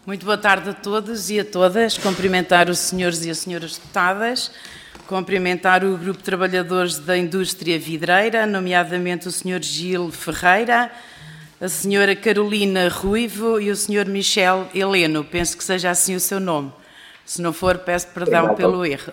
Muito boa tarde a todos e a todas. Cumprimentar os senhores e as senhoras deputadas, cumprimentar o Grupo de Trabalhadores da Indústria Vidreira, nomeadamente o Sr. Gil Ferreira, a Sra. Carolina Ruivo e o Sr. Michel Heleno. Penso que seja assim o seu nome. Se não for, peço perdão pelo erro.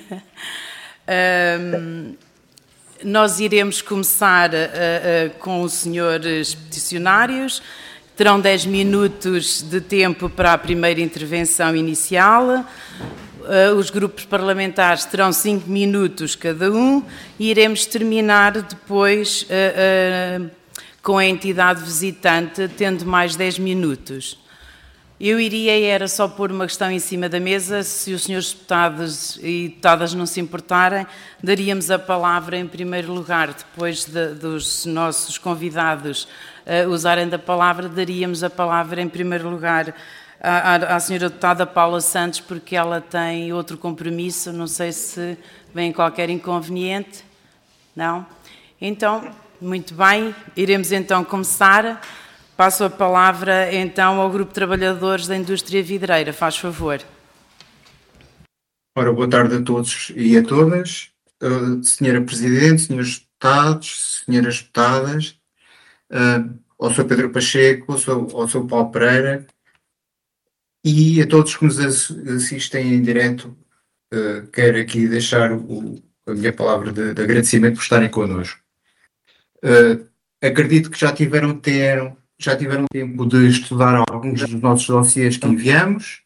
Nós iremos começar com os senhores peticionários. Terão 10 minutos de tempo para a primeira intervenção inicial. Os grupos parlamentares terão 5 minutos cada um e iremos terminar depois com a entidade visitante, tendo mais 10 minutos. Eu era só pôr uma questão em cima da mesa, se os senhores deputados e deputadas não se importarem, daríamos a palavra em primeiro lugar, depois dos nossos convidados usarem da palavra, daríamos a palavra em primeiro lugar à senhora deputada Paula Santos, porque ela tem outro compromisso, não sei se vem qualquer inconveniente. Não? Então, muito bem, iremos então começar. Passo a palavra, então, ao Grupo de Trabalhadores da Indústria Vidreira. Faz favor. Ora, boa tarde a todos e a todas. Senhora Presidente, senhores deputados, senhoras deputadas, ao Sr. Pedro Pacheco, ao Sr. Paulo Pereira e a todos que nos assistem em direto, quero aqui deixar a minha palavra de agradecimento por estarem connosco. Acredito que já tiveram tempo de estudar alguns dos nossos dossiês que enviamos.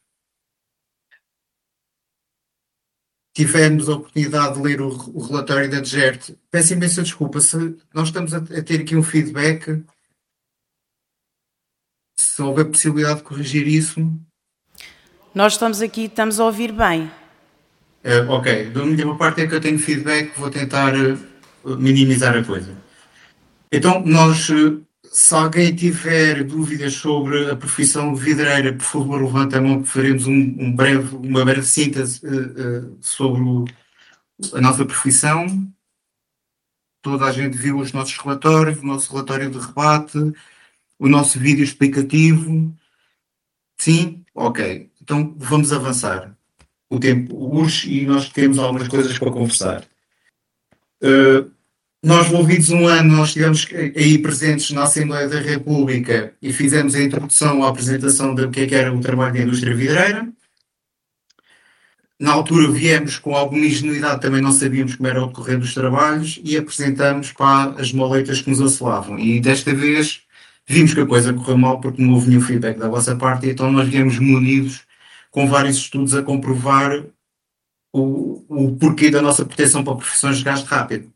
Tivemos a oportunidade de ler o relatório da DGERT. Peço imensa desculpa, se nós estamos a ter aqui um feedback, se houver possibilidade de corrigir isso. Nós estamos a ouvir bem. Ok, da minha parte é que eu tenho feedback, vou tentar minimizar a coisa. Então, se alguém tiver dúvidas sobre a profissão de vidreira, por favor, levante a mão, que faremos uma breve síntese sobre a nossa profissão. Toda a gente viu os nossos relatórios, o nosso relatório de rebate, o nosso vídeo explicativo. Sim? Ok. Então, vamos avançar. O tempo urge e nós temos algumas coisas para conversar. Nós, envolvidos um ano, nós estivemos aí presentes na Assembleia da República e fizemos a introdução à apresentação do que era o trabalho da indústria vidreira. Na altura viemos com alguma ingenuidade, também não sabíamos como era o decorrer dos trabalhos e apresentamos as moletas que nos assolavam. E desta vez vimos que a coisa correu mal porque não houve nenhum feedback da vossa parte, então nós viemos munidos com vários estudos a comprovar o porquê da nossa proteção para profissões de gasto rápido.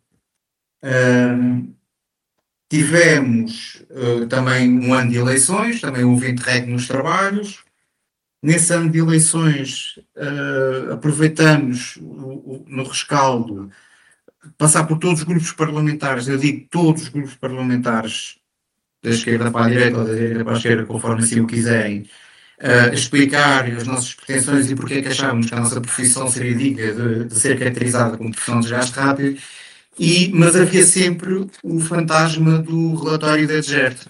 Tivemos também um ano de eleições, também houve interregno nos trabalhos. Nesse ano de eleições aproveitamos no rescaldo passar por todos os grupos parlamentares, eu digo todos os grupos parlamentares, da esquerda para a direita ou da direita para a esquerda, conforme assim o quiserem, explicar as nossas pretensões e porque é que achávamos que a nossa profissão seria digna de ser caracterizada como profissão de gasto rápido. Mas havia sempre o fantasma do relatório da DGERT.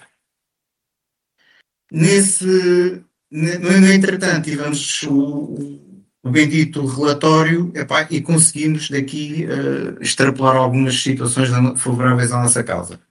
No entretanto, tivemos o bendito relatório e conseguimos daqui extrapolar algumas situações favoráveis à nossa causa.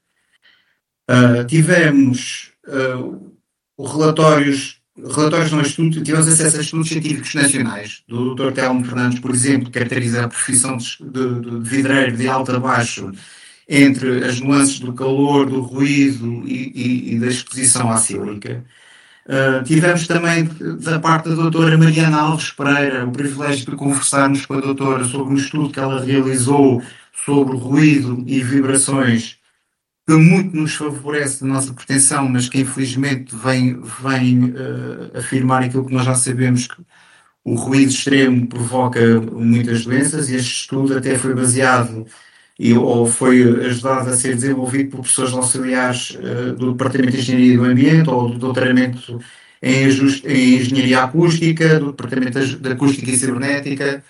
Tivemos relatórios não estudos, tivemos acesso a estudos científicos nacionais, do Dr. Telmo Fernandes, por exemplo, que caracteriza a profissão de vidreiro de alto a baixo, entre as nuances do calor, do ruído e da exposição à sílica. Tivemos também, da parte da doutora Mariana Alves Pereira, o privilégio de conversarmos com a doutora sobre um estudo que ela realizou sobre ruído e vibrações, que muito nos favorece na nossa proteção, mas que infelizmente vem afirmar aquilo que nós já sabemos, que o ruído extremo provoca muitas doenças, e este estudo até foi baseado ou foi ajudado a ser desenvolvido por professores auxiliares do Departamento de Engenharia do Ambiente ou do doutoramento em Engenharia Acústica, do Departamento de Acústica e Cibernética,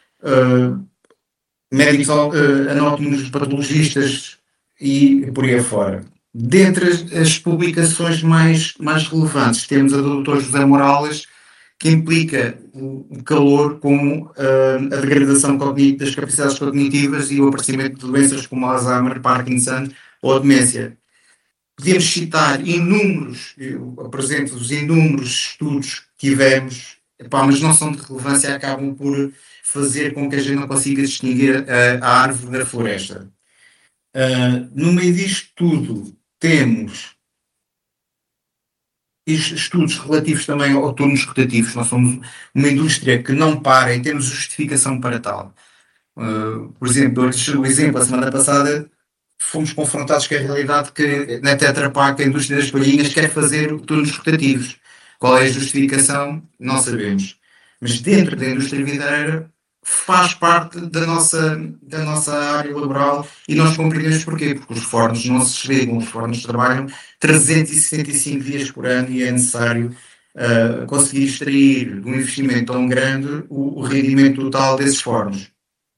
médicos anótomos, patologistas e por aí afora. Dentre as publicações mais relevantes, temos a do Dr. José Morales, que implica o calor com a degradação das capacidades cognitivas e o aparecimento de doenças como Alzheimer, Parkinson ou demência. Podemos citar inúmeros, eu apresento os inúmeros estudos que tivemos, mas não são de relevância, acabam por fazer com que a gente não consiga distinguir a árvore da floresta. No meio disto tudo, temos estudos relativos também ao turnos rotativos. Nós somos uma indústria que não para e temos justificação para tal. Por exemplo, o exemplo, a semana passada, fomos confrontados com a realidade que na Tetra Pak a indústria das palhinhas quer fazer turnos rotativos. Qual é a justificação? Não sabemos. Mas dentro da indústria vidreira faz parte da nossa área laboral e nós compreendemos porquê. Porque os fornos não se desligam, os fornos trabalham 365 dias por ano e é necessário conseguir extrair de um investimento tão grande o rendimento total desses fornos.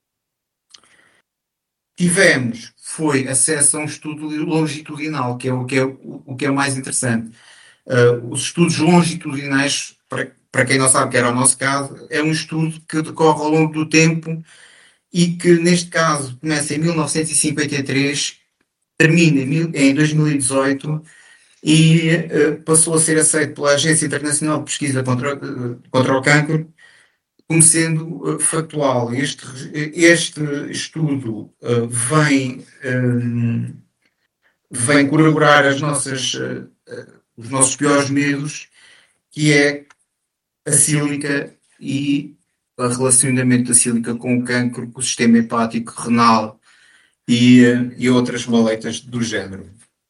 Tivemos, foi acesso a um estudo longitudinal, que é o que é mais interessante. Os estudos longitudinais, para quem não sabe que era o nosso caso, é um estudo que decorre ao longo do tempo e que, neste caso, começa em 1953, termina em 2018 e passou a ser aceito pela Agência Internacional de Pesquisa contra o Cancro como sendo factual. Este estudo vem corroborar os nossos piores medos, que é a sílica e o relacionamento da sílica com o cancro, com o sistema hepático, renal e outras moléculas do género.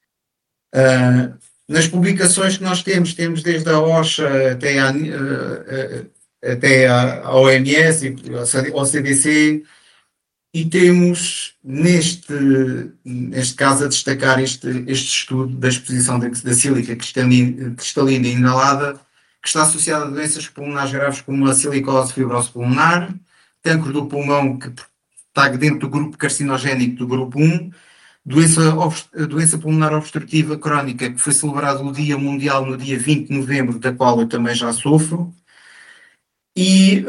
Nas publicações que nós temos desde a OSHA até a OMS e ao CDC, e temos neste caso a destacar este estudo da exposição da sílica cristalina inalada, que está associada a doenças pulmonares graves como a silicose fibrose pulmonar, cancro do pulmão, que está dentro do grupo carcinogénico do grupo 1, doença pulmonar obstrutiva crónica, que foi celebrado o Dia Mundial no dia 20 de novembro, da qual eu também já sofro, e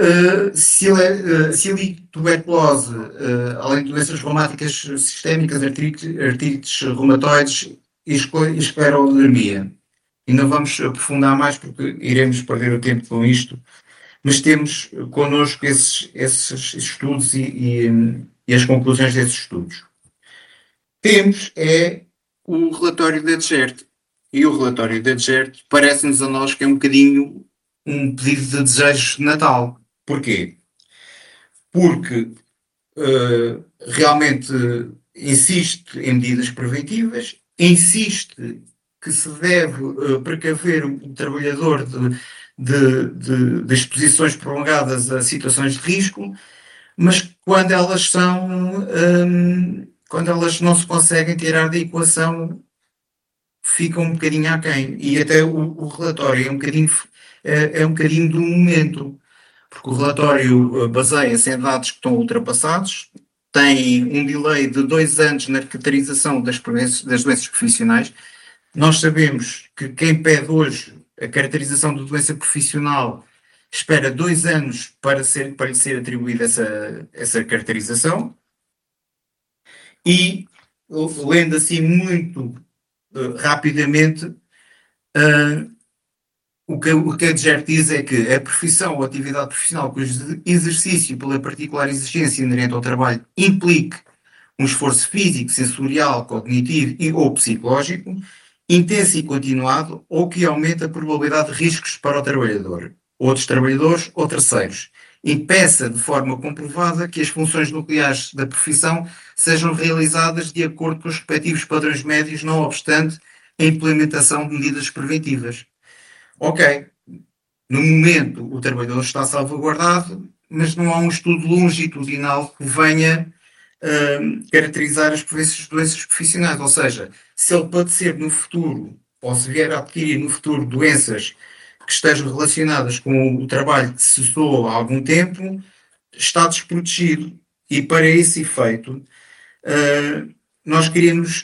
silituberculose, além de doenças reumáticas sistémicas, artrites reumatoides e esclerodermia. E não vamos aprofundar mais porque iremos perder o tempo com isto, mas temos connosco esses estudos e as conclusões desses estudos. Temos o relatório da DGERT. E o relatório da DGERT parece-nos a nós que é um bocadinho um pedido de desejos de Natal. Porquê? Porque realmente insiste em medidas preventivas, insiste que se deve precaver o trabalhador de exposições prolongadas a situações de risco, mas quando elas não se conseguem tirar da equação, ficam um bocadinho aquém. E até o relatório é um bocadinho do momento, porque o relatório baseia-se em dados que estão ultrapassados, tem um delay de 2 anos na caracterização das doenças profissionais. Nós sabemos que quem pede hoje a caracterização de doença profissional espera 2 anos para lhe ser atribuída essa caracterização. E, lendo assim muito rapidamente, o que a DGERT diz é que a profissão ou atividade profissional cujo exercício pela particular exigência inerente ao trabalho implique um esforço físico, sensorial, cognitivo ou psicológico, intenso e continuado, ou que aumenta a probabilidade de riscos para o trabalhador, outros trabalhadores ou terceiros, impeça de forma comprovada que as funções nucleares da profissão sejam realizadas de acordo com os respectivos padrões médios, não obstante a implementação de medidas preventivas. Ok, no momento o trabalhador está salvaguardado, mas não há um estudo longitudinal que venha caracterizar as doenças profissionais. Ou seja, se ele padecer no futuro, ou se vier a adquirir no futuro doenças que estejam relacionadas com o trabalho que cessou há algum tempo, está desprotegido. E para esse efeito, nós queremos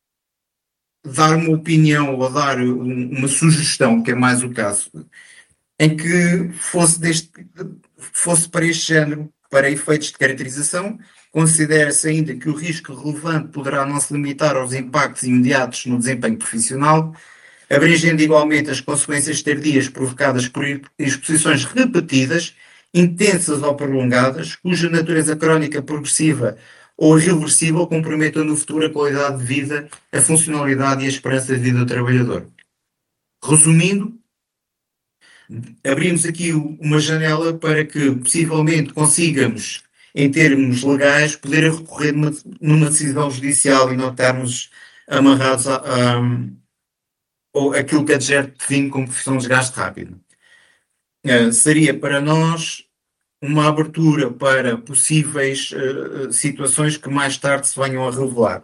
dar uma opinião ou dar uma sugestão, que é mais o caso, em que fosse para este género, para efeitos de caracterização, considera-se ainda que o risco relevante poderá não se limitar aos impactos imediatos no desempenho profissional, abrangendo igualmente as consequências tardias provocadas por exposições repetidas, intensas ou prolongadas, cuja natureza crónica progressiva ou irreversível comprometam no futuro a qualidade de vida, a funcionalidade e a esperança de vida do trabalhador. Resumindo, abrimos aqui uma janela para que possivelmente consigamos, em termos legais, poder recorrer numa decisão judicial e não estarmos amarrados ou aquilo que a DGERT define como profissão de desgaste rápido. Seria para nós uma abertura para possíveis situações que mais tarde se venham a revelar.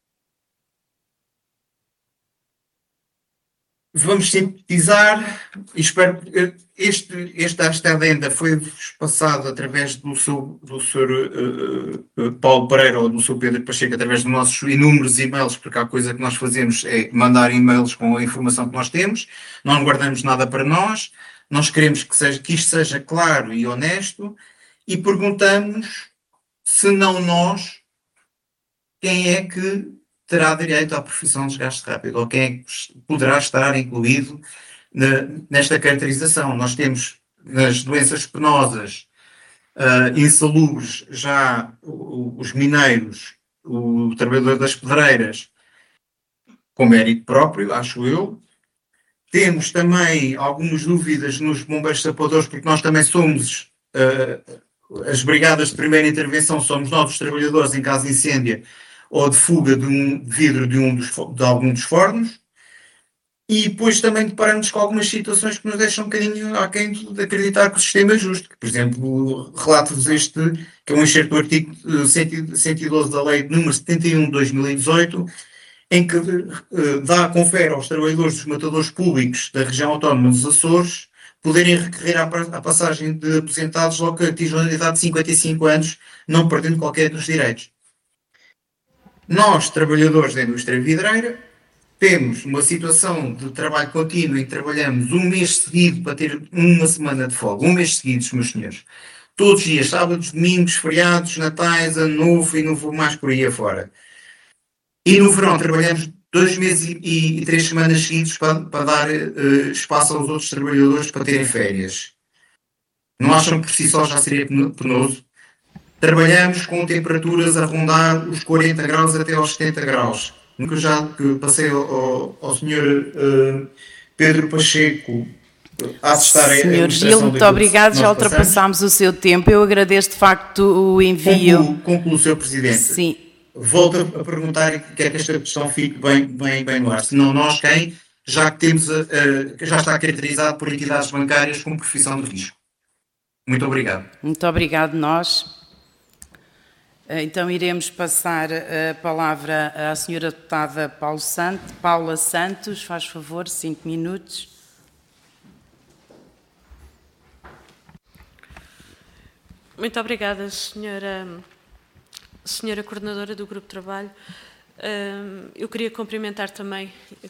Vamos sintetizar, e espero que esta adenda foi passada através do Sr. Paulo Pereira ou do Sr. Pedro Pacheco, através dos nossos inúmeros e-mails, porque a coisa que nós fazemos é mandar e-mails com a informação que nós temos, não guardamos nada para nós queremos que isto seja claro e honesto, e perguntamos, se não nós, quem é que terá direito à profissão de desgaste rápido, ou quem é que poderá estar incluído nesta caracterização. Nós temos nas doenças penosas, insalubres, já os mineiros, o trabalhador das pedreiras, com mérito próprio, acho eu. Temos também algumas dúvidas nos bombeiros sapadores, porque nós também somos as brigadas de primeira intervenção, somos nós os trabalhadores em caso de incêndio ou de fuga de vidro de algum dos fornos, e depois também deparamos com algumas situações que nos deixam um bocadinho aquém de acreditar que o sistema é justo. Por exemplo, relato-vos este, que é um excerto do artigo 112 da Lei número 71 de 2018, em que confere aos trabalhadores dos matadores públicos da região autónoma dos Açores poderem recorrer à passagem de aposentados logo que atinjam a idade de 55 anos, não perdendo qualquer dos direitos. Nós, trabalhadores da indústria vidreira, temos uma situação de trabalho contínuo em que trabalhamos um mês seguido para ter uma semana de folga. Um mês seguido, meus senhores. Todos os dias, sábados, domingos, feriados, natais, ano novo e não vou mais por aí afora. E no verão trabalhamos 2 meses e 3 semanas seguidos para dar espaço aos outros trabalhadores para terem férias. Não acham que por si só já seria penoso? Trabalhamos com temperaturas a rondar os 40 graus até aos 70 graus. Nunca já passei ao Sr. Pedro Pacheco a testar a Sr. Gil, muito obrigado, já ultrapassámos o seu tempo. Eu agradeço de facto o envio. Concluo, Sr. Presidente. Sim. Volto a perguntar e quero que esta questão fique bem no ar. Senão nós quem? Já que temos já está caracterizado por entidades bancárias como profissão de risco. Muito obrigado. Muito obrigado, nós. Então iremos passar a palavra à senhora deputada Paula Santos, faz favor, 5 minutos. Muito obrigada, senhora coordenadora do Grupo de Trabalho. Eu queria cumprimentar também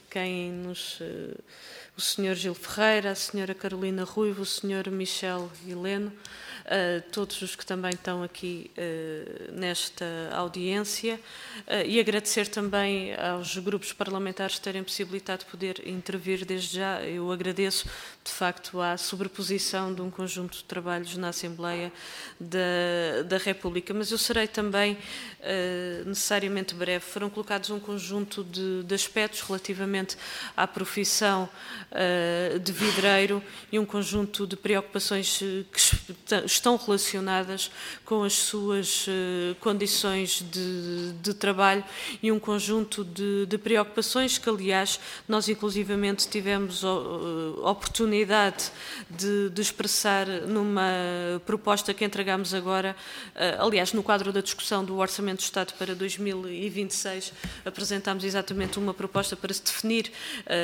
o senhor Gil Ferreira, a senhora Carolina Ruivo, o senhor Michel Heleno, todos os que também estão aqui nesta audiência, e agradecer também aos grupos parlamentares terem possibilitado de poder intervir desde já. Eu agradeço, de facto, à sobreposição de um conjunto de trabalhos na Assembleia da República, mas eu serei também necessariamente breve. Foram colocados um conjunto de aspectos relativamente à profissão de vidreiro e um conjunto de preocupações que estão relacionadas com as suas condições de trabalho e um conjunto de preocupações que, aliás, nós inclusivamente tivemos oportunidade de expressar numa proposta que entregámos agora, aliás, no quadro da discussão do Orçamento do Estado para 2026, apresentámos exatamente uma proposta para se definir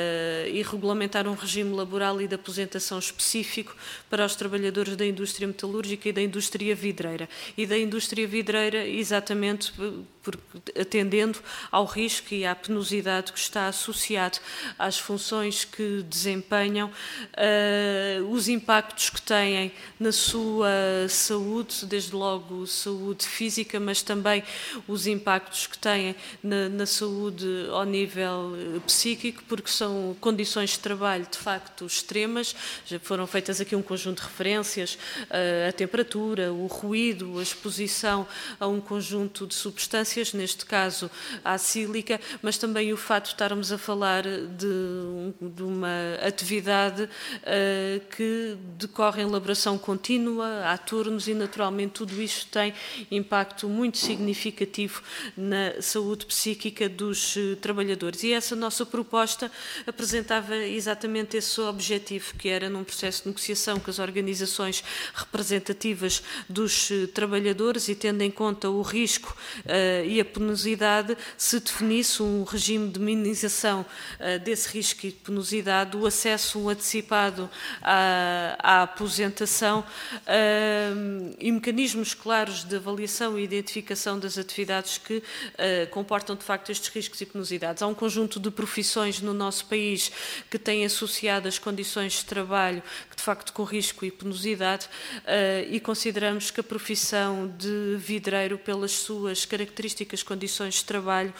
e regulamentar um regime laboral e de aposentação específico para os trabalhadores da indústria metalúrgica metalúrgica e da indústria vidreira. E da indústria vidreira exatamente atendendo ao risco e à penosidade que está associado às funções que desempenham, os impactos que têm na sua saúde, desde logo saúde física, mas também os impactos que têm na saúde ao nível psíquico, porque são condições de trabalho de facto extremas. Já foram feitas aqui um conjunto de referências, a temperatura, o ruído, a exposição a um conjunto de substâncias, neste caso à sílica, mas também o facto de estarmos a falar de uma atividade que decorre em elaboração contínua, há turnos, e naturalmente tudo isto tem impacto muito significativo na saúde psíquica dos trabalhadores. E essa nossa proposta apresentava exatamente esse objetivo, que era num processo de negociação com as organizações representativas dos trabalhadores e tendo em conta o risco e a penosidade, se definisse um regime de minimização desse risco e penosidade, o acesso antecipado à aposentação e mecanismos claros de avaliação e identificação das atividades que comportam de facto estes riscos e penosidades. Há um conjunto de profissões no nosso país que têm associado as condições de trabalho que de facto com risco e penosidade e consideramos que a profissão de vidreiro, pelas suas características, condições de trabalho,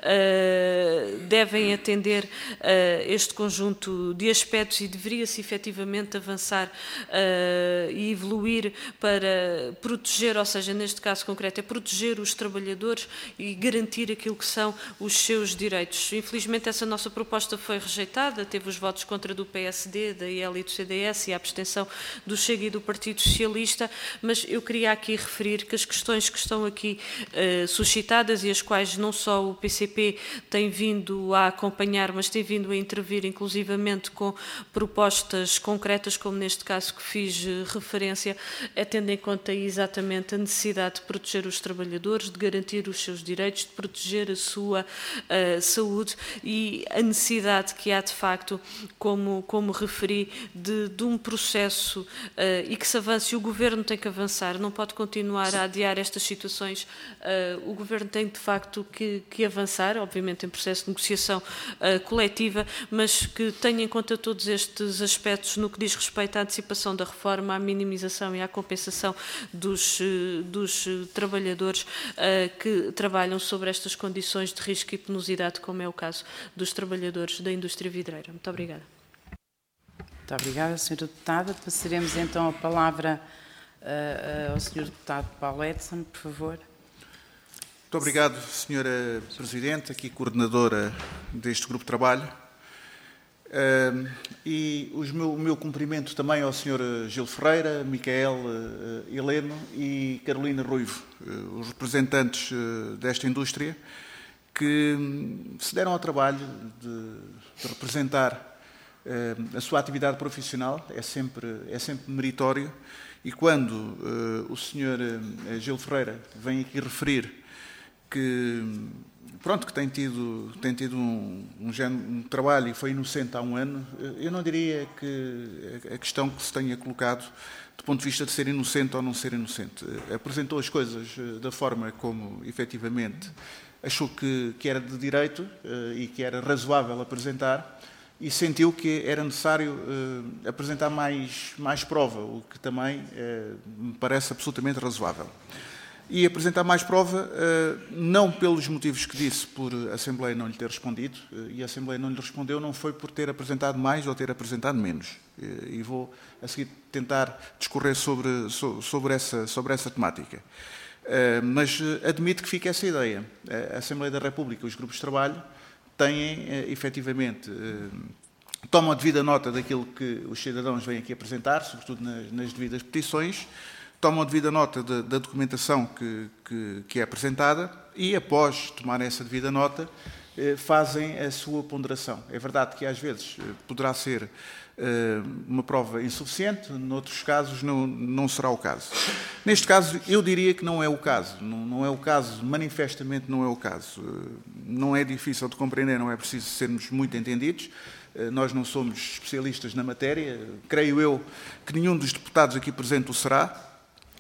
devem atender este conjunto de aspectos e deveria-se efetivamente avançar e evoluir para proteger, ou seja, neste caso concreto, é proteger os trabalhadores e garantir aquilo que são os seus direitos. Infelizmente essa nossa proposta foi rejeitada, teve os votos contra do PSD, da IEL e do CDS e a abstenção do Chega e do Partido Socialista, mas eu queria aqui referir que as questões que estão aqui suscitadas e as quais não só o PCP tem vindo a acompanhar, mas tem vindo a intervir inclusivamente com propostas concretas, como neste caso que fiz referência, é tendo em conta exatamente a necessidade de proteger os trabalhadores, de garantir os seus direitos, de proteger a sua saúde e a necessidade que há de facto, como referi, de um processo e que se avance. O Governo tem que avançar, não pode continuar a adiar estas situações. O Governo tem de facto que avançar, obviamente em processo de negociação coletiva, mas que tenha em conta todos estes aspectos no que diz respeito à antecipação da reforma, à minimização e à compensação dos trabalhadores que trabalham sobre estas condições de risco e penosidade, como é o caso dos trabalhadores da indústria vidreira. Muito obrigada. Muito obrigada, Sra. Deputada. Passaremos então a palavra ao Sr. Deputado Paulo Edson, por favor. Muito obrigado, Sra. Presidente, aqui coordenadora deste grupo de trabalho. E o meu cumprimento também ao Sr. Gil Ferreira, Micael Heleno e Carolina Ruivo, os representantes desta indústria, que se deram ao trabalho de representar a sua atividade profissional. É sempre meritório, e quando o Sr. Gil Ferreira vem aqui referir que tem tido um trabalho e foi inocente há um ano, eu não diria que a questão que se tenha colocado do ponto de vista de ser inocente ou não ser inocente. Apresentou as coisas da forma como efetivamente achou que era de direito e que era razoável apresentar, e sentiu que era necessário apresentar mais prova, o que também me parece absolutamente razoável. E apresentar mais prova, não pelos motivos que disse, por a Assembleia não lhe ter respondido, e a Assembleia não lhe respondeu, não foi por ter apresentado mais ou ter apresentado menos. E vou, a seguir, tentar discorrer sobre essa temática. Mas admito que fique essa ideia. A Assembleia da República, os grupos de trabalho, têm, efetivamente, tomam devida nota daquilo que os cidadãos vêm aqui apresentar, sobretudo nas devidas petições, tomam devida nota da documentação que é apresentada e, após tomar essa devida nota, fazem a sua ponderação. É verdade que, às vezes, poderá ser uma prova insuficiente, noutros casos não será o caso. Neste caso, eu diria que não é o caso. Não é o caso, manifestamente não é o caso. Não é difícil de compreender, não é preciso sermos muito entendidos. Nós não somos especialistas na matéria. Creio eu que nenhum dos deputados aqui presente o será.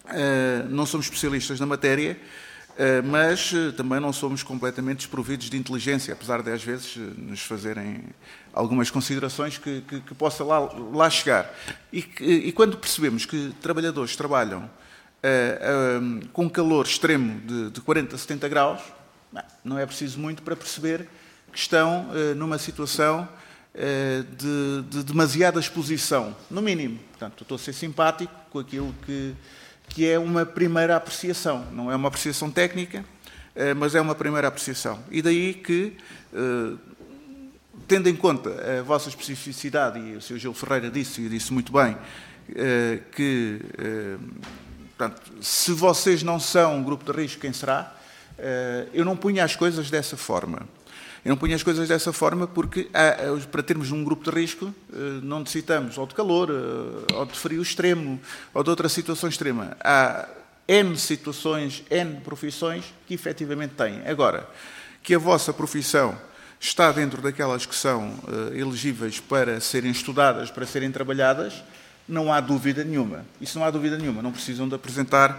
não somos especialistas na matéria, mas também não somos completamente desprovidos de inteligência, apesar de às vezes nos fazerem algumas considerações que possa lá chegar. E quando percebemos que trabalhadores trabalham com calor extremo de 40 a 70 graus, não é preciso muito para perceber que estão numa situação de demasiada exposição, no mínimo. Portanto, estou a ser simpático com aquilo que é uma primeira apreciação. Não é uma apreciação técnica, mas é uma primeira apreciação. E daí que, tendo em conta a vossa especificidade, e o Sr. Gil Ferreira disse, e disse muito bem, que, portanto, se vocês não são um grupo de risco, quem será? Eu não punha as coisas dessa forma. Eu não punha as coisas dessa forma porque, para termos um grupo de risco, não necessitamos ou de calor, ou de frio extremo, ou de outra situação extrema. Há N situações, N profissões que efetivamente têm. Agora, que a vossa profissão está dentro daquelas que são elegíveis para serem estudadas, para serem trabalhadas, não há dúvida nenhuma. Isso não há dúvida nenhuma. Não precisam de apresentar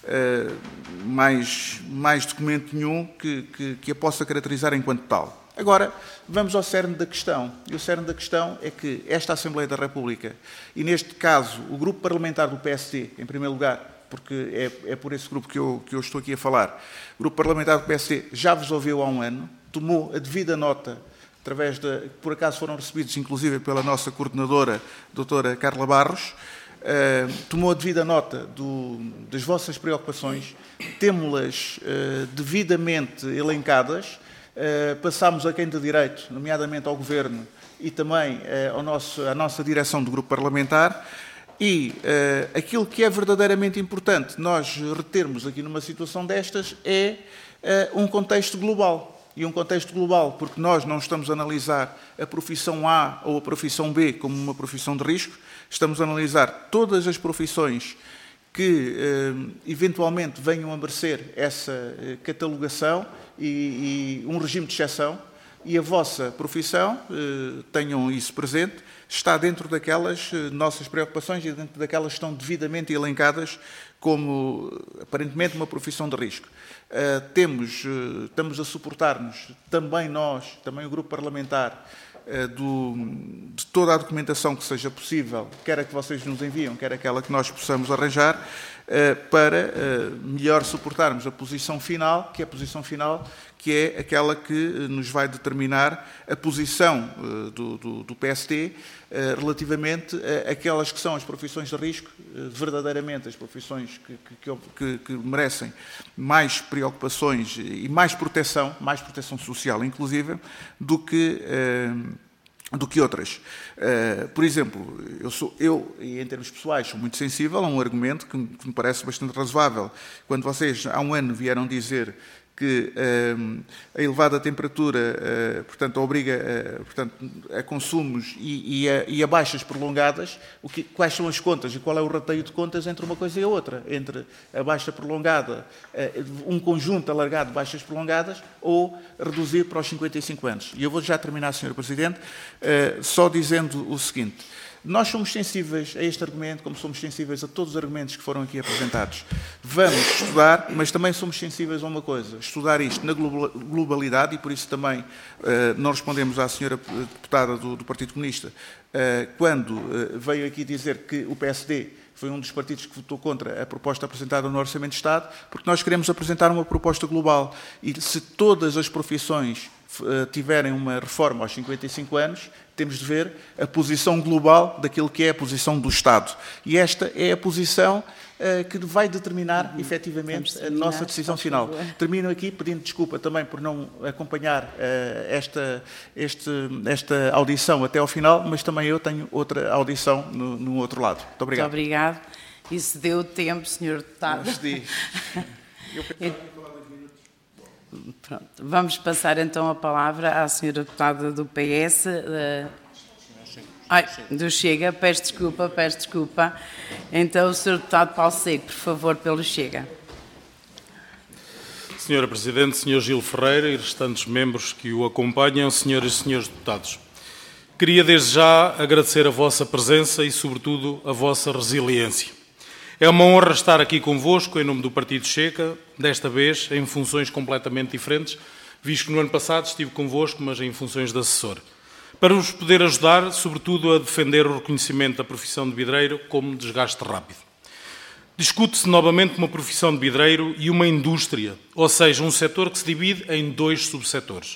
mais documento nenhum que a possa caracterizar enquanto tal. Agora, vamos ao cerne da questão. E o cerne da questão é que esta Assembleia da República, e neste caso o grupo parlamentar do PSD, em primeiro lugar, porque é por esse grupo que eu estou aqui a falar, o grupo parlamentar do PSD já vos ouviu há um ano, tomou a devida nota, através por acaso foram recebidos inclusive pela nossa coordenadora, doutora Carla Barros, tomou a devida nota das vossas preocupações, temos-las devidamente elencadas, passámos a quem de direito, nomeadamente ao Governo e também à nossa direção do grupo parlamentar, e aquilo que é verdadeiramente importante nós retermos aqui numa situação destas é um contexto global. E um contexto global, porque nós não estamos a analisar a profissão A ou a profissão B como uma profissão de risco, estamos a analisar todas as profissões que eventualmente venham a merecer essa catalogação e um regime de exceção, e a vossa profissão, tenham isso presente, está dentro daquelas nossas preocupações e dentro daquelas que estão devidamente elencadas como, aparentemente, uma profissão de risco. Estamos a suportar-nos, também nós, também o grupo parlamentar, de toda a documentação que seja possível, quer a que vocês nos enviam, quer aquela que nós possamos arranjar, para melhor suportarmos a posição final, que é aquela que nos vai determinar a posição do PSD relativamente àquelas que são as profissões de risco, verdadeiramente as profissões que merecem mais preocupações e mais proteção social, inclusive, do que outras. Por exemplo, eu, em termos pessoais, sou muito sensível a um argumento que me parece bastante razoável. Quando vocês, há um ano, vieram dizer que a elevada temperatura, portanto, obriga a consumos e a baixas prolongadas, quais são as contas e qual é o rateio de contas entre uma coisa e a outra? Entre a baixa prolongada, um conjunto alargado de baixas prolongadas, ou reduzir para os 55 anos. E eu vou já terminar, Sr. Presidente, só dizendo o seguinte. Nós somos sensíveis a este argumento, como somos sensíveis a todos os argumentos que foram aqui apresentados. Vamos estudar, mas também somos sensíveis a uma coisa, estudar isto na globalidade, e por isso também não respondemos à senhora deputada do Partido Comunista, quando veio aqui dizer que o PSD foi um dos partidos que votou contra a proposta apresentada no Orçamento de Estado, porque nós queremos apresentar uma proposta global. E se todas as profissões tiverem uma reforma aos 55 anos, temos de ver a posição global daquilo que é a posição do Estado. E esta é a posição que vai determinar, efetivamente, a nossa decisão final. Termino aqui pedindo desculpa também por não acompanhar esta audição até ao final, mas também eu tenho outra audição no outro lado. Muito obrigado. Muito obrigado. Isso deu tempo, Sr. Deputado. Pronto. Vamos passar então a palavra à senhora deputada do PS, do Chega. Peço desculpa. Então, o senhor deputado Paulo Seco, por favor, pelo Chega. Senhora Presidente, Sr. Gil Ferreira e restantes membros que o acompanham, senhoras e senhores deputados, queria desde já agradecer a vossa presença e, sobretudo, a vossa resiliência. É uma honra estar aqui convosco, em nome do Partido Chega, desta vez em funções completamente diferentes, visto que no ano passado estive convosco, mas em funções de assessor, para vos poder ajudar, sobretudo, a defender o reconhecimento da profissão de vidreiro como desgaste rápido. Discute-se novamente uma profissão de vidreiro e uma indústria, ou seja, um setor que se divide em dois subsetores.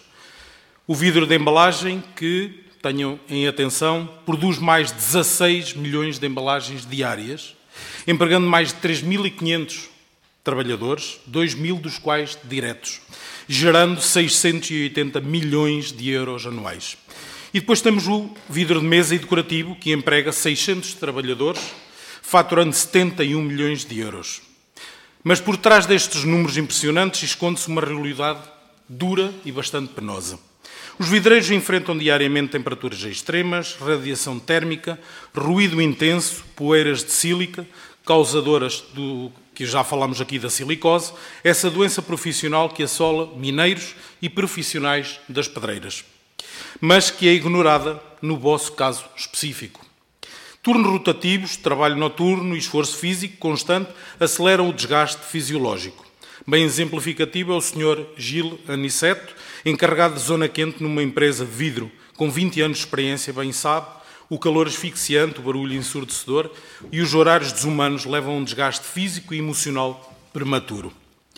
O vidro de embalagem, que, tenham em atenção, produz mais de 16 milhões de embalagens diárias, empregando mais de 3.500 trabalhadores, 2.000 dos quais diretos, gerando 680 milhões de euros anuais. E depois temos o vidro de mesa e decorativo, que emprega 600 trabalhadores, faturando 71 milhões de euros. Mas por trás destes números impressionantes esconde-se uma realidade dura e bastante penosa. Os vidreiros enfrentam diariamente temperaturas extremas, radiação térmica, ruído intenso, poeiras de sílica, causadoras do que já falámos aqui da silicose, essa doença profissional que assola mineiros e profissionais das pedreiras, mas que é ignorada no vosso caso específico. Turnos rotativos, trabalho noturno e esforço físico constante aceleram o desgaste fisiológico. Bem exemplificativo é o Sr. Gil Aniceto, encarregado de zona quente numa empresa de vidro, com 20 anos de experiência, bem sabe, o calor asfixiante, o barulho ensurdecedor e os horários desumanos levam a um desgaste físico e emocional prematuro.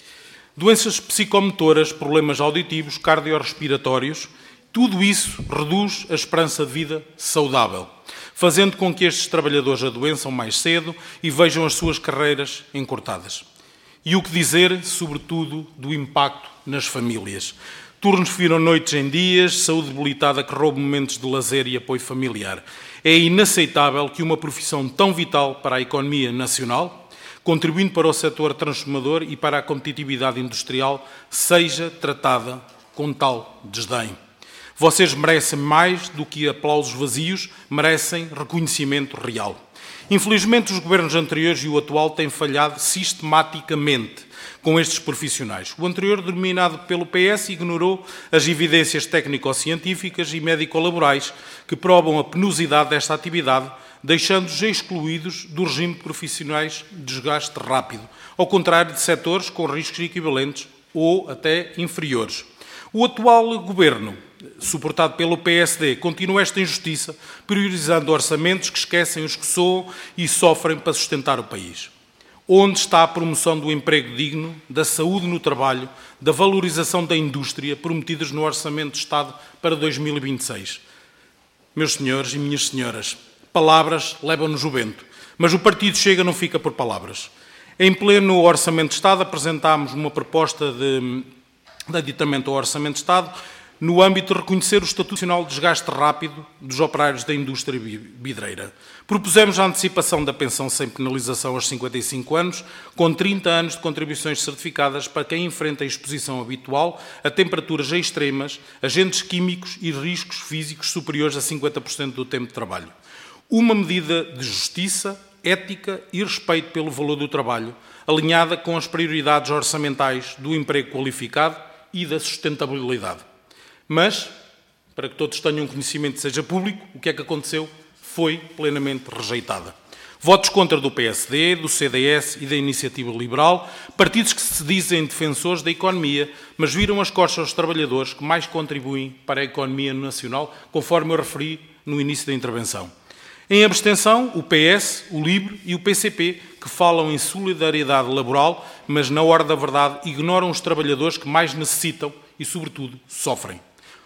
Doenças psicomotoras, problemas auditivos, cardiorrespiratórios, tudo isso reduz a esperança de vida saudável, fazendo com que estes trabalhadores adoeçam mais cedo e vejam as suas carreiras encurtadas. E o que dizer, sobretudo, do impacto nas famílias? Turnos que viram noites em dias, saúde debilitada que rouba momentos de lazer e apoio familiar. É inaceitável que uma profissão tão vital para a economia nacional, contribuindo para o setor transformador e para a competitividade industrial, seja tratada com tal desdém. Vocês merecem mais do que aplausos vazios, merecem reconhecimento real. Infelizmente, os governos anteriores e o atual têm falhado sistematicamente com estes profissionais. O anterior, dominado pelo PS, ignorou as evidências técnico-científicas e médico-laborais que provam a penosidade desta atividade, deixando-os excluídos do regime de profissionais de desgaste rápido, ao contrário de setores com riscos equivalentes ou até inferiores. O atual governo, suportado pelo PSD, continua esta injustiça, priorizando orçamentos que esquecem os que soam e sofrem para sustentar o país. Onde está a promoção do emprego digno, da saúde no trabalho, da valorização da indústria, prometidas no Orçamento de Estado para 2026? Meus senhores e minhas senhoras, palavras levam-nos o vento, mas o Partido Chega não fica por palavras. Em pleno Orçamento de Estado apresentámos uma proposta de aditamento ao Orçamento de Estado no âmbito de reconhecer o Estatuto Nacional de Desgaste Rápido dos operários da indústria vidreira. Propusemos a antecipação da pensão sem penalização aos 55 anos, com 30 anos de contribuições certificadas para quem enfrenta a exposição habitual a temperaturas extremas, agentes químicos e riscos físicos superiores a 50% do tempo de trabalho. Uma medida de justiça, ética e respeito pelo valor do trabalho, alinhada com as prioridades orçamentais do emprego qualificado e da sustentabilidade. Mas, para que todos tenham conhecimento e seja público, o que é que aconteceu? Foi plenamente rejeitada. Votos contra do PSD, do CDS e da Iniciativa Liberal, partidos que se dizem defensores da economia, mas viram as costas aos trabalhadores que mais contribuem para a economia nacional, conforme eu referi no início da intervenção. Em abstenção, o PS, o LIVRE e o PCP, que falam em solidariedade laboral, mas na hora da verdade ignoram os trabalhadores que mais necessitam e, sobretudo, sofrem.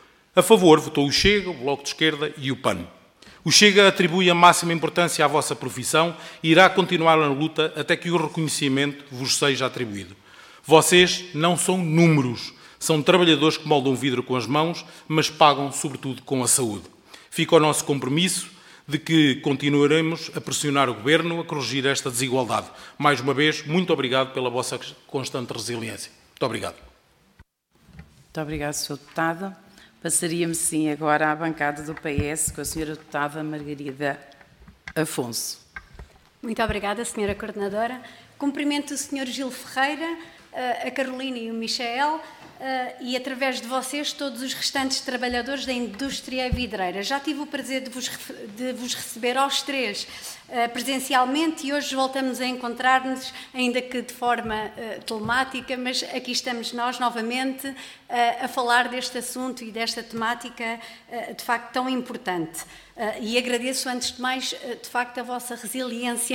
A favor votou o Chega, o Bloco de Esquerda e o PAN. O Chega atribui a máxima importância à vossa profissão e irá continuar na luta até que o reconhecimento vos seja atribuído. Vocês não são números, são trabalhadores que moldam vidro com as mãos, mas pagam sobretudo com a saúde. Fica o nosso compromisso de que continuaremos a pressionar o Governo a corrigir esta desigualdade. Mais uma vez, muito obrigado pela vossa constante resiliência. Muito obrigado. Muito obrigado, Sr. Deputado. Passaríamos, sim, agora à bancada do PS, com a Sra. Deputada Margarida Afonso. Muito obrigada, Sra. Coordenadora. Cumprimento o Sr. Gil Ferreira, a Carolina e o Michael, e, através de vocês, todos os restantes trabalhadores da indústria vidreira. Já tive o prazer de vos receber aos três presencialmente e hoje voltamos a encontrar-nos, ainda que de forma telemática, mas aqui estamos nós novamente a falar deste assunto e desta temática de facto tão importante. E agradeço antes de mais, de facto, a vossa resiliência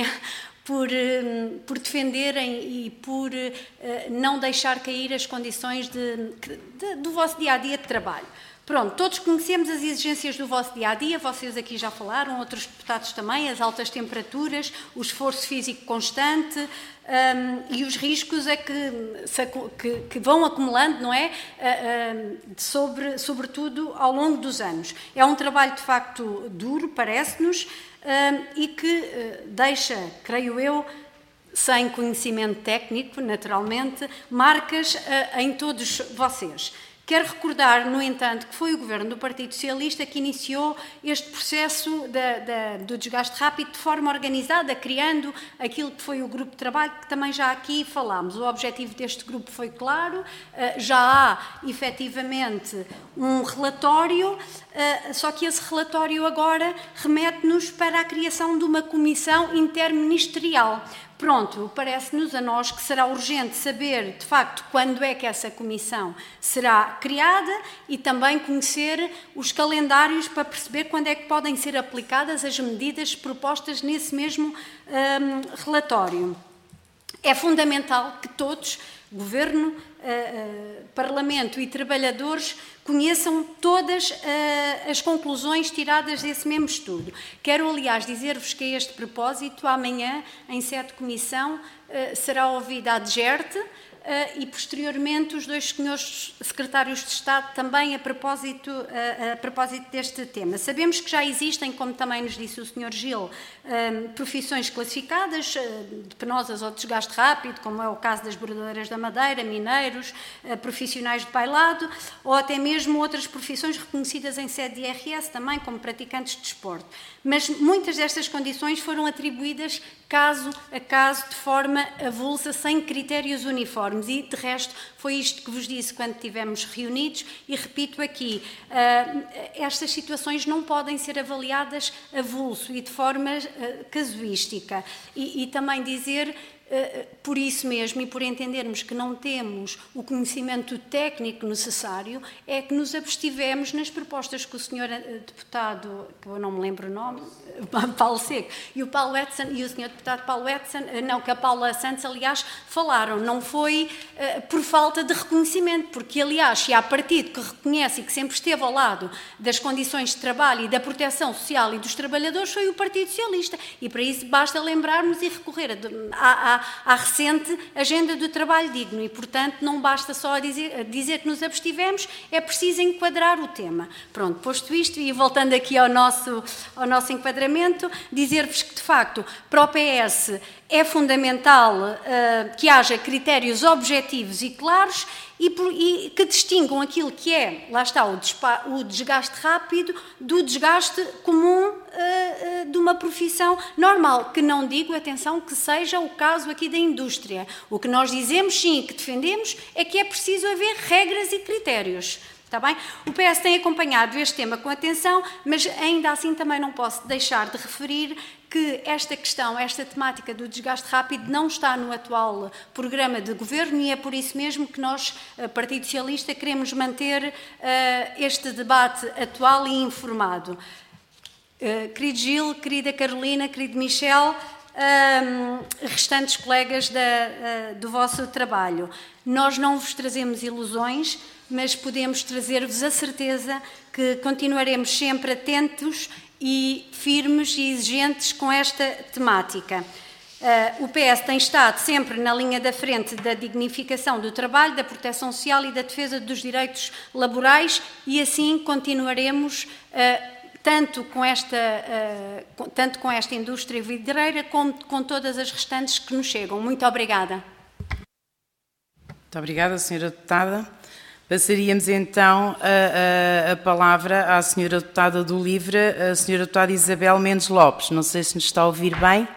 por defenderem e por não deixar cair as condições do vosso dia-a-dia de trabalho. Pronto, todos conhecemos as exigências do vosso dia-a-dia, vocês aqui já falaram, outros deputados também, as altas temperaturas, o esforço físico constante e os riscos que vão acumulando, não é? Sobretudo ao longo dos anos. É um trabalho de facto duro, parece-nos, e que deixa, creio eu, sem conhecimento técnico, naturalmente, marcas em todos vocês. Quero recordar, no entanto, que foi o Governo do Partido Socialista que iniciou este processo do desgaste rápido de forma organizada, criando aquilo que foi o grupo de trabalho, que também já aqui falámos. O objetivo deste grupo foi claro, já há, efetivamente, um relatório, só que esse relatório agora remete-nos para a criação de uma comissão interministerial. Pronto, parece-nos a nós que será urgente saber, de facto, quando é que essa comissão será criada e também conhecer os calendários para perceber quando é que podem ser aplicadas as medidas propostas nesse mesmo relatório. É fundamental que todos, Governo, Parlamento e trabalhadores, conheçam todas as conclusões tiradas desse mesmo estudo. Quero, aliás, dizer-vos que a este propósito, amanhã, em sede de comissão, será ouvida a DGERT e, posteriormente, os dois senhores secretários de Estado também a propósito deste tema. Sabemos que já existem, como também nos disse o Sr. Gil, profissões classificadas, de penosas ou de desgaste rápido, como é o caso das bordadeiras da madeira, mineiros, profissionais de bailado, ou até mesmo outras profissões reconhecidas em sede de IRS também, como praticantes de desporto. Mas muitas destas condições foram atribuídas caso a caso, de forma avulsa, sem critérios uniformes. E, de resto, foi isto que vos disse quando estivemos reunidos e repito aqui, estas situações não podem ser avaliadas avulso e de forma casuística. E também dizer, por isso mesmo, e por entendermos que não temos o conhecimento técnico necessário, é que nos abstivemos nas propostas que o Sr. Deputado, que eu não me lembro o nome, Paulo Seco, e o Paulo Edson, e o Sr. Deputado Paulo Edson, não, que a Paula Santos, aliás, falaram. Não foi por falta de reconhecimento, porque, aliás, se há partido que reconhece e que sempre esteve ao lado das condições de trabalho e da proteção social e dos trabalhadores, foi o Partido Socialista. E para isso basta lembrarmos e recorrer à recente Agenda do Trabalho Digno e, portanto, não basta só dizer que nos abstivemos, é preciso enquadrar o tema. Pronto, posto isto e voltando aqui ao nosso enquadramento, dizer-vos que, de facto, para o PS é fundamental que haja critérios objetivos e claros e que distingam aquilo que é, lá está, o desgaste rápido do desgaste comum de uma profissão normal, que não digo, atenção, que seja o caso aqui da indústria. O que nós dizemos, sim, e que defendemos, é que é preciso haver regras e critérios. Está bem? O PS tem acompanhado este tema com atenção, mas ainda assim também não posso deixar de referir que esta questão, esta temática do desgaste rápido não está no atual programa de governo e é por isso mesmo que nós, Partido Socialista, queremos manter este debate atual e informado. Querido Gil, querida Carolina, querido Michel, restantes colegas do vosso trabalho, nós não vos trazemos ilusões, mas podemos trazer-vos a certeza que continuaremos sempre atentos e firmes e exigentes com esta temática. O PS tem estado sempre na linha da frente da dignificação do trabalho, da proteção social e da defesa dos direitos laborais e assim continuaremos tanto com esta indústria vidreira como com todas as restantes que nos chegam. Muito obrigada. Muito obrigada, Sra. Deputada. Passaríamos então a palavra à Sra. Deputada do LIVRE, a Sra. Deputada Isabel Mendes Lopes. Não sei se nos está a ouvir bem.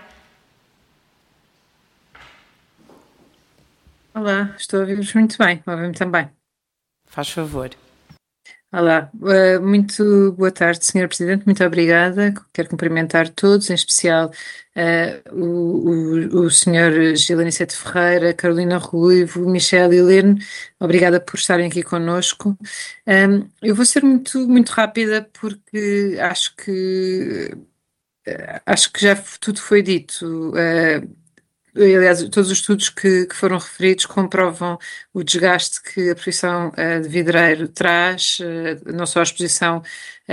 Olá, estou a ouvir-vos muito bem, ouve-me também. Faz favor. Olá, muito boa tarde, Sr. Presidente, muito obrigada. Quero cumprimentar todos, em especial o Sr. Gil Aniceto Ferreira, Carolina Ruivo, Michel e Heleno. Obrigada por estarem aqui conosco. Eu vou ser muito rápida porque acho que já tudo foi dito. Aliás, todos os estudos que foram referidos comprovam o desgaste que a profissão de vidreiro traz, não só a exposição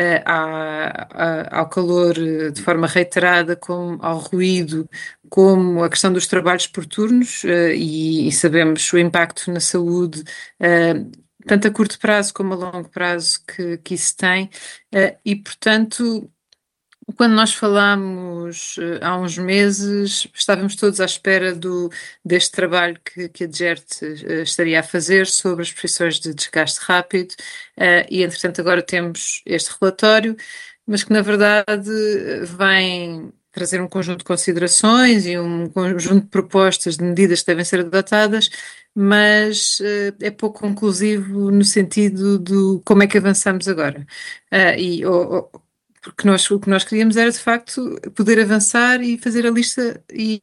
ao calor de forma reiterada, como ao ruído, como a questão dos trabalhos por turnos, e sabemos o impacto na saúde, tanto a curto prazo como a longo prazo que isso tem, e portanto. Quando nós falámos há uns meses, estávamos todos à espera deste trabalho que a DGERT estaria a fazer sobre as profissões de desgaste rápido, e entretanto agora temos este relatório, mas que na verdade vem trazer um conjunto de considerações e um conjunto de propostas de medidas que devem ser adotadas, mas é pouco conclusivo no sentido de como é que avançamos agora. Porque o que nós queríamos era, de facto, poder avançar e fazer a lista e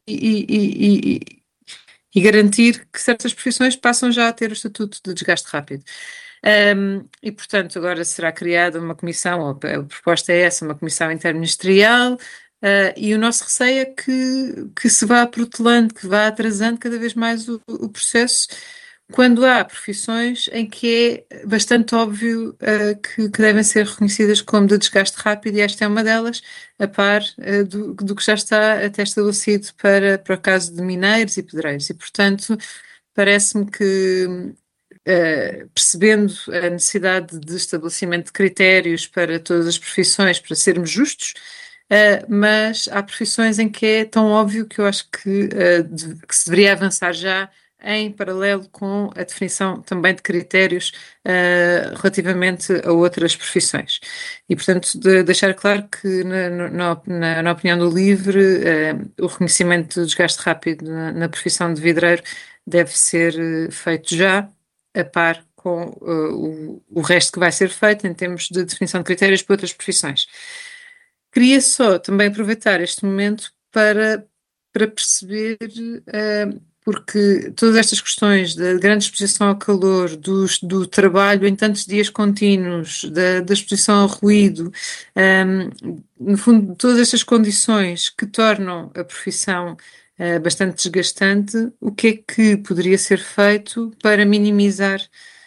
garantir que certas profissões passam já a ter o estatuto de desgaste rápido. E, portanto, agora será criada uma comissão, ou a proposta é essa, uma comissão interministerial, e o nosso receio é que se vá protelando, que vá atrasando cada vez mais o processo, quando há profissões em que é bastante óbvio que devem ser reconhecidas como de desgaste rápido, e esta é uma delas, a par do que já está até estabelecido para o caso de mineiros e pedreiros. E, portanto, parece-me que, percebendo a necessidade de estabelecimento de critérios para todas as profissões, para sermos justos, mas há profissões em que é tão óbvio que eu acho que se deveria avançar já em paralelo com a definição também de critérios relativamente a outras profissões. E, portanto, deixar claro que, na opinião do LIVRE, o reconhecimento do desgaste rápido na profissão de vidreiro deve ser feito já, a par com o resto que vai ser feito em termos de definição de critérios para outras profissões. Queria só também aproveitar este momento para perceber, porque todas estas questões da grande exposição ao calor, do trabalho em tantos dias contínuos, da exposição ao ruído, no fundo, todas estas condições que tornam a profissão bastante desgastante, o que é que poderia ser feito para minimizar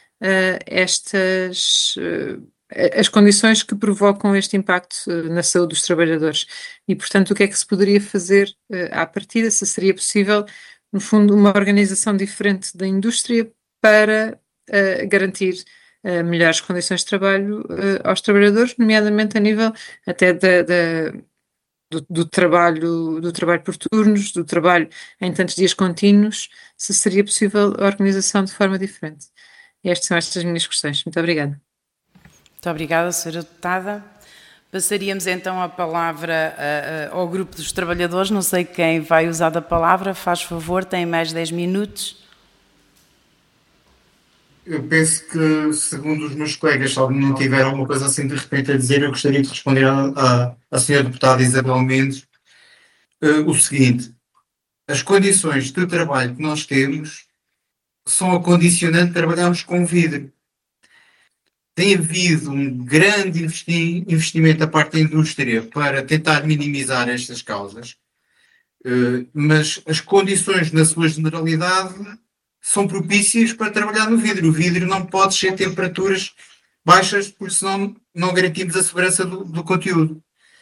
as condições que provocam este impacto na saúde dos trabalhadores? E, portanto, o que é que se poderia fazer à partida, se seria possível, no fundo, uma organização diferente da indústria para garantir melhores condições de trabalho aos trabalhadores, nomeadamente a nível até do trabalho por turnos, do trabalho em tantos dias contínuos, se seria possível a organização de forma diferente. E estas são estas minhas questões. Muito obrigada. Muito obrigada, Sra. Deputada. Passaríamos então a palavra ao grupo dos trabalhadores. Não sei quem vai usar da palavra. Faz favor, tem mais 10 minutos. Eu penso que, segundo os meus colegas, se alguém não tiver alguma coisa assim de repente a dizer, eu gostaria de responder à Sra. Deputada Isabel Mendes o seguinte: as condições de trabalho que nós temos são a condicionante de trabalharmos com vidro. Tem havido um grande investimento da parte da indústria para tentar minimizar estas causas, mas as condições, na sua generalidade, são propícias para trabalhar no vidro. O vidro não pode ser temperaturas baixas, porque senão não garantimos a segurança do conteúdo.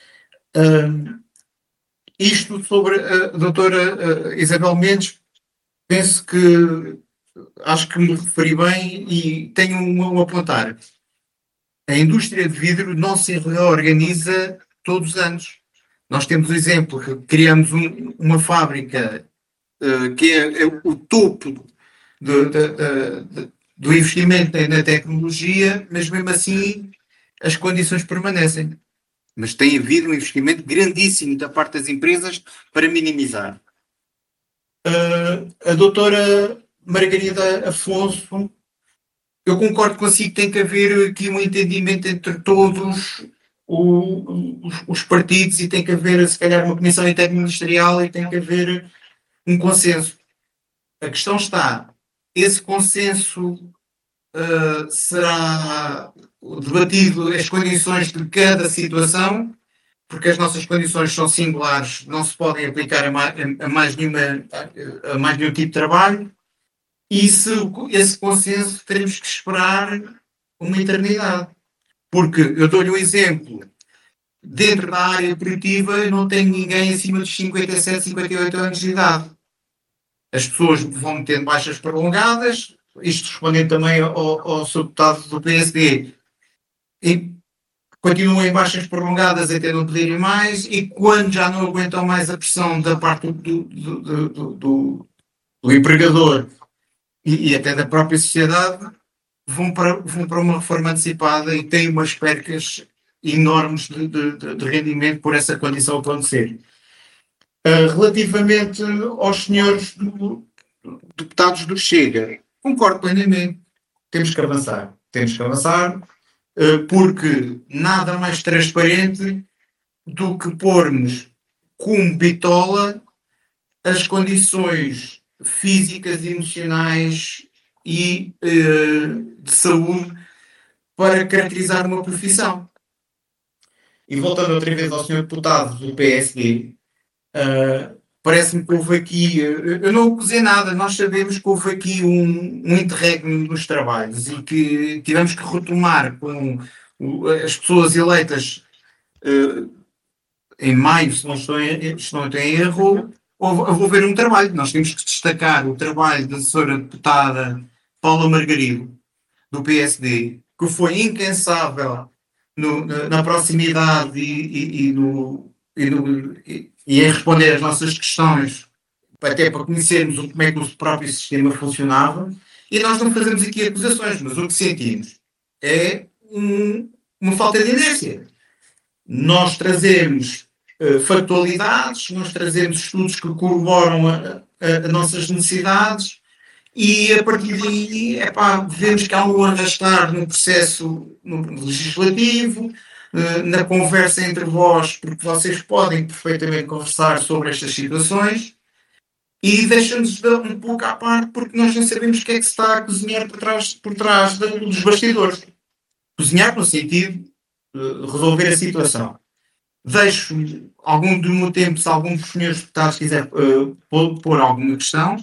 Isto sobre a doutora Isabel Mendes, penso que acho que me referi bem e tenho um a apontar. A indústria de vidro não se reorganiza todos os anos. Nós temos o exemplo que criamos uma fábrica que é o topo do investimento na tecnologia, mas mesmo assim as condições permanecem. Mas tem havido um investimento grandíssimo da parte das empresas para minimizar. A doutora Margarida Afonso eu concordo consigo que tem que haver aqui um entendimento entre todos os partidos e tem que haver, se calhar, uma comissão interministerial e tem que haver um consenso. A questão está, esse consenso será debatido as condições de cada situação, porque as nossas condições são singulares, não se podem aplicar a mais nenhum tipo de trabalho, e esse consenso teremos que esperar uma eternidade. Porque, eu dou-lhe um exemplo, dentro da área operativa eu não tenho ninguém acima dos 57, 58 anos de idade. As pessoas vão tendo baixas prolongadas, isto respondendo também ao Sr. Deputado do PSD, e continuam em baixas prolongadas até não poderem mais, e quando já não aguentam mais a pressão da parte do empregador e até da própria sociedade, vão para uma reforma antecipada e têm umas percas enormes de rendimento por essa condição acontecer. Relativamente aos senhores deputados do Chega, concordo plenamente. Temos que avançar, porque nada mais transparente do que pormos como bitola as condições físicas, emocionais e de saúde para caracterizar uma profissão. E voltando outra vez ao senhor deputado do PSD, parece-me que houve aqui, eu não acusei nada, nós sabemos que houve aqui um interregno nos trabalhos e que tivemos que retomar com as pessoas eleitas em maio, se não estou em erro, houve haver um trabalho. Nós temos que destacar o trabalho da senhora deputada Paula Margarido, do PSD, que foi incansável na proximidade e em responder às nossas questões, até para conhecermos como é que o próprio sistema funcionava. E nós não fazemos aqui acusações, mas o que sentimos é uma falta de inércia. Nós trazemos factualidades, nós trazemos estudos que corroboram as nossas necessidades e a partir daí vemos que há um arrastar no processo legislativo, na conversa entre vós, porque vocês podem perfeitamente conversar sobre estas situações e deixam-nos um pouco à parte porque nós não sabemos o que é que se está a cozinhar por trás dos bastidores. Cozinhar no sentido de resolver a situação. Deixo algum do meu tempo, se algum dos senhores deputados quiser pôr alguma questão.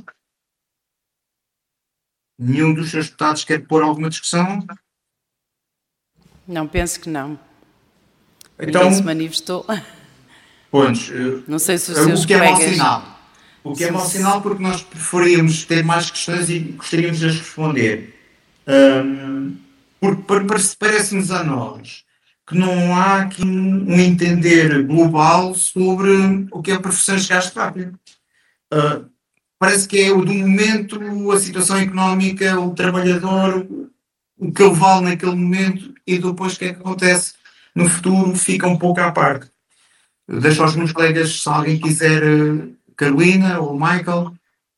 Nenhum dos seus deputados quer pôr alguma discussão? Não, penso que não. Então, ninguém se manifestou. Pois, não sei se os seus o que colegas... é mau sinal. O que é mau sinal porque nós preferíamos ter mais questões e gostaríamos de as responder. Porque parece-nos a nós que não há aqui um entender global sobre o que é profissões de gasto rápido. Parece que é o do momento, a situação económica, o trabalhador, o que ele vale naquele momento e depois o que é que acontece no futuro fica um pouco à parte. Deixo aos meus colegas, se alguém quiser, Carolina ou Michael.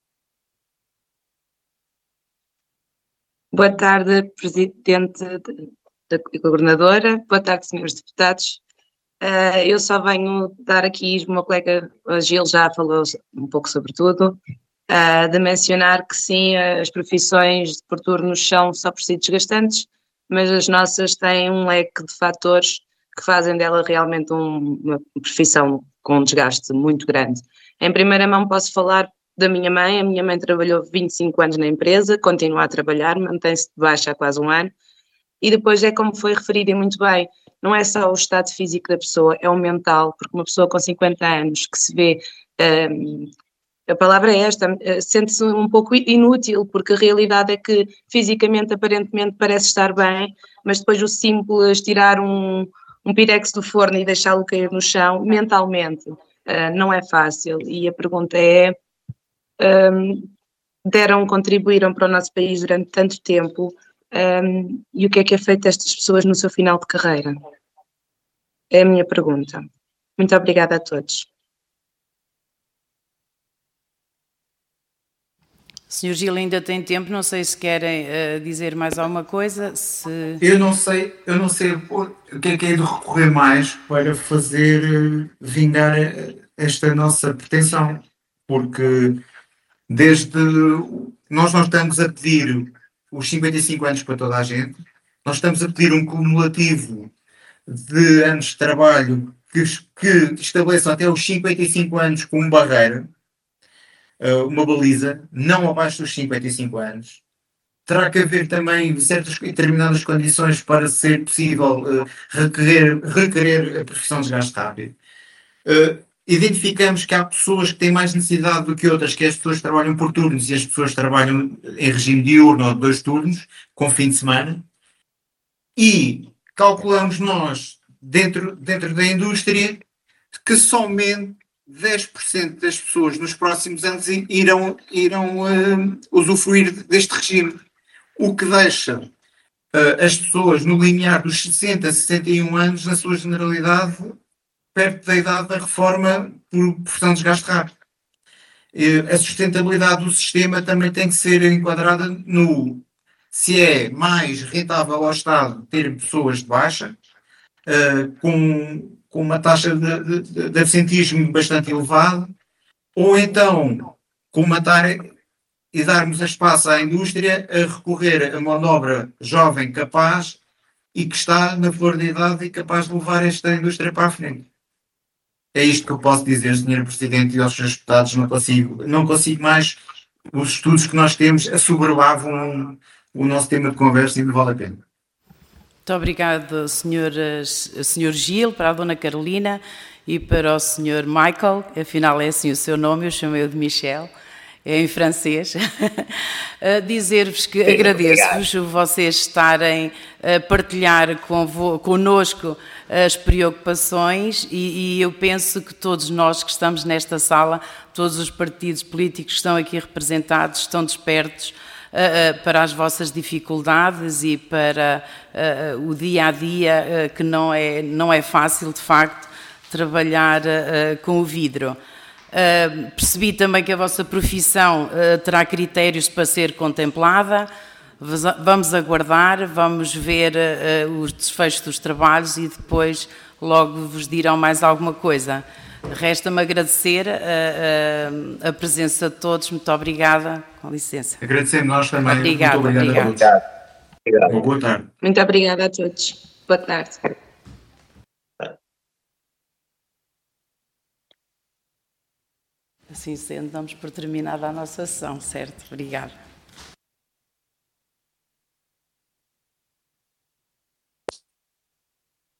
Boa tarde, Presidente da Governadora. Boa tarde, senhores deputados. Eu só venho dar aqui, o meu colega Gil já falou um pouco sobre tudo, de mencionar que sim, as profissões por turnos são só por si desgastantes, mas as nossas têm um leque de fatores que fazem dela realmente uma profissão com um desgaste muito grande. Em primeira mão posso falar da minha mãe. A minha mãe trabalhou 25 anos na empresa, continua a trabalhar, mantém-se de baixa há quase um ano, e depois é como foi referido e muito bem, não é só o estado físico da pessoa, é o mental, porque uma pessoa com 50 anos que se vê, a palavra é esta, sente-se um pouco inútil, porque a realidade é que fisicamente, aparentemente parece estar bem, mas depois o simples tirar um pirex do forno e deixá-lo cair no chão, mentalmente, não é fácil. E a pergunta é, contribuíram para o nosso país durante tanto tempo, e o que é feito a estas pessoas no seu final de carreira? É a minha pergunta. Muito obrigada a todos. Sr. Gil ainda tem tempo, não sei se querem dizer mais alguma coisa. Eu não sei o que é de recorrer mais para fazer vingar esta nossa pretensão, porque desde nós não estamos a pedir os 55 anos para toda a gente, nós estamos a pedir um cumulativo de anos de trabalho que estabeleça até os 55 anos como barreira, uma baliza, não abaixo dos 55 anos. Terá que haver também certas determinadas condições para ser possível requerer a profissão de desgaste rápido. Identificamos que há pessoas que têm mais necessidade do que outras, que as pessoas trabalham por turnos e as pessoas trabalham em regime diurno ou de 2 turnos, com fim de semana, e calculamos nós, dentro da indústria, que somente 10% das pessoas nos próximos anos irão usufruir deste regime, o que deixa as pessoas no limiar dos 60 a 61 anos, na sua generalidade, perto da idade da reforma por profissão de desgaste rápido. A sustentabilidade do sistema também tem que ser enquadrada no se é mais rentável ao Estado ter pessoas de baixa, com uma taxa de absentismo bastante elevada, ou então comatar e darmos espaço à indústria a recorrer a mão de obra jovem, capaz e que está na flor da idade e capaz de levar esta indústria para a frente. É isto que eu posso dizer, Sr. Presidente, e aos Srs. Deputados. Não consigo mais. Os estudos que nós temos assoberbavam o nosso tema de conversa e não vale a pena. Muito obrigado, Sr. Gil, para a Dona Carolina e para o Sr. Michael. Afinal, é assim o seu nome, eu chamei-o de Michel. É em francês. Dizer-vos que agradeço-vos vocês estarem a partilhar connosco as preocupações e eu penso que todos nós que estamos nesta sala, todos os partidos políticos que estão aqui representados, estão despertos para as vossas dificuldades e para o dia-a-dia, que não é fácil, de facto, trabalhar com o vidro. Percebi também que a vossa profissão terá critérios para ser contemplada. Vamos aguardar, vamos ver os desfechos dos trabalhos e depois logo vos dirão mais alguma coisa. Resta-me agradecer a presença de todos. Muito obrigada. Com licença. Agradecemos nós também. Obrigada. Muito obrigado a todos. Boa tarde. Muito obrigada a todos. Boa tarde. Assim sendo, damos por terminada a nossa sessão, certo? Obrigada.